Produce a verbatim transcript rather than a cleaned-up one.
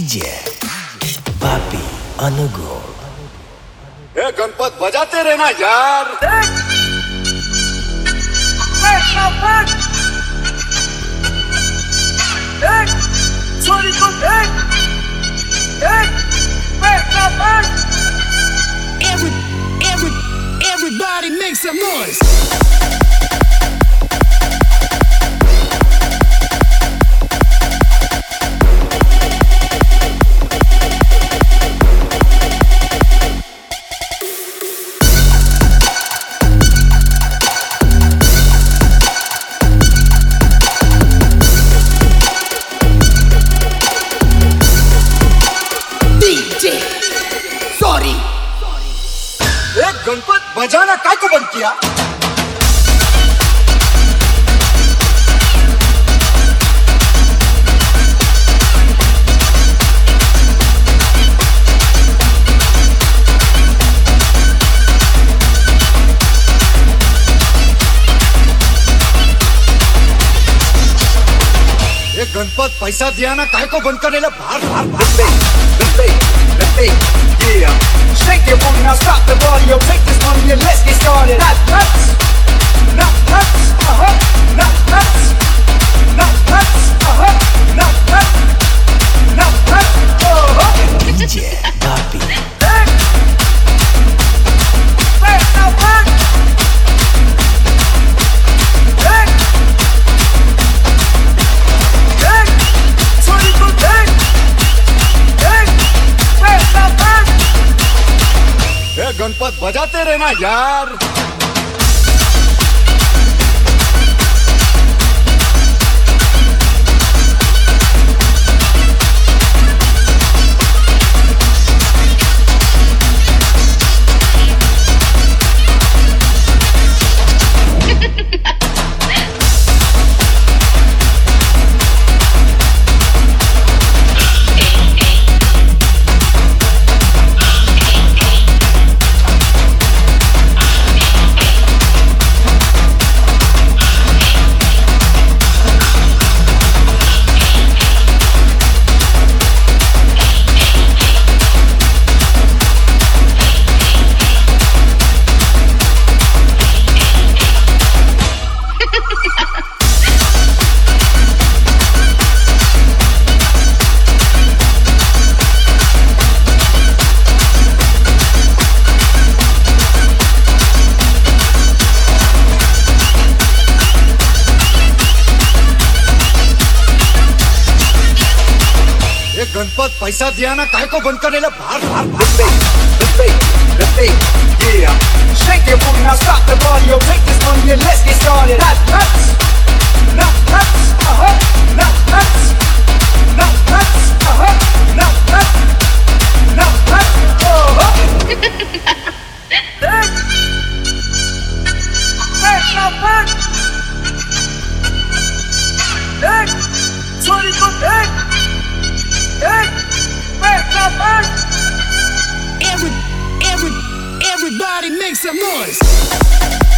DJ Bapi अनुगुण। ए गणपत बजाते रहना यार। Every, every, everybody make some noise. Sorry एक गणपत बजाना काय को बंद किया? एक गणपत पैसा दिया ना काय को बंद करने बाहर बाहर Yeah, shake your booty now, stop the volume, take this money and let's get started. Not nuts, not nuts, uh huh, not nuts, not nuts, uh huh, not nuts, not nuts, uh huh. DJ Bapi Ganpat बजाते रहना यार। गणपत पैसा दिया ना काय को बंद करने बाहर बाहर Yeah, shake your booty now, stop the volume, take this money and let's get started. Not nuts, not nuts, uh huh, not nuts, not nuts, uh huh, not nuts, not nuts, uh huh. Every, every, everybody make some noise.